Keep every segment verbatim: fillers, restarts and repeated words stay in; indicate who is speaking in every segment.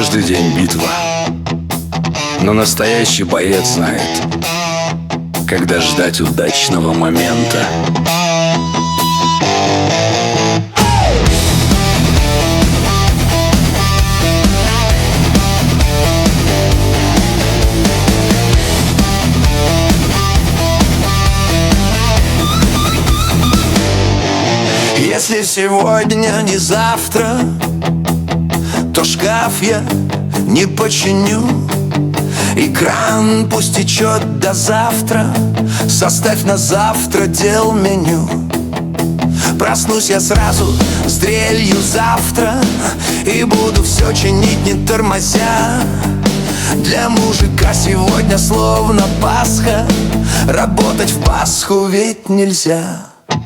Speaker 1: Каждый день битва. Но настоящий боец знает, когда ждать удачного момента.
Speaker 2: Если сегодня не завтра, то шкаф я не починю. Экран пусть течет до завтра, составь на завтра дел меню. Проснусь я сразу с дрелью завтра и буду все чинить, не тормозя. Для мужика сегодня словно Пасха, работать в Пасху ведь нельзя.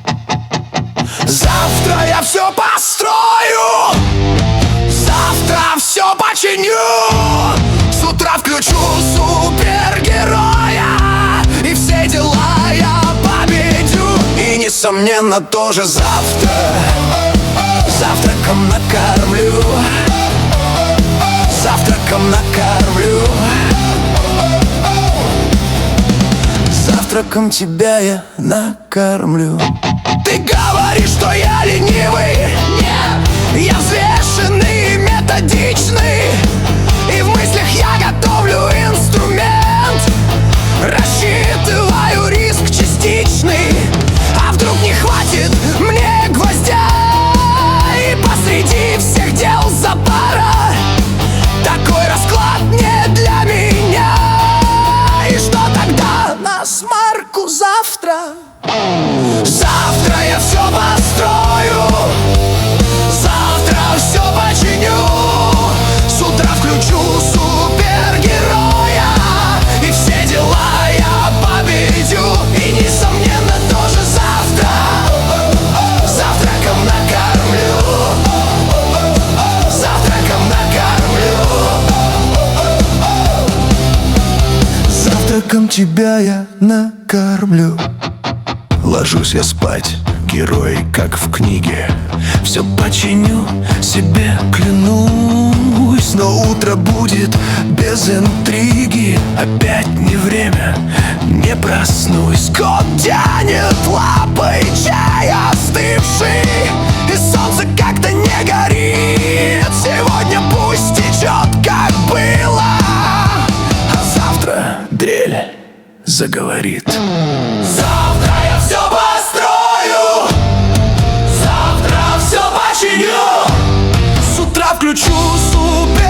Speaker 2: Завтра я все построю, завтра все починю. С утра включу супергероя и все дела я победю. И несомненно тоже завтра завтраком накормлю, завтраком накормлю, завтраком тебя я накормлю. Ты говоришь, что я ленивый. Нет, я взвешенный и методичный, и в мыслях я готовлю инструмент. Рассчитываю риск частичный, а вдруг не хватит мне гвоздя. И посреди всех дел запара такой расклад не для меня. И что тогда на смарку завтра? Завтра я все построю, завтра все починю. С утра включу супергероя и все дела я победю. И несомненно тоже завтра завтраком накормлю, завтраком накормлю, завтраком тебя я накормлю. Ложусь я спать, герой, как в книге, все починю, себе клянусь. Но утро будет без интриги, опять не время, не проснусь. Кот тянет лапой чай остывший, и солнце как-то не горит. Сегодня пусть течет, как было, а завтра дрель заговорит. Завтра я все построю, завтра все починю. С утра включу супер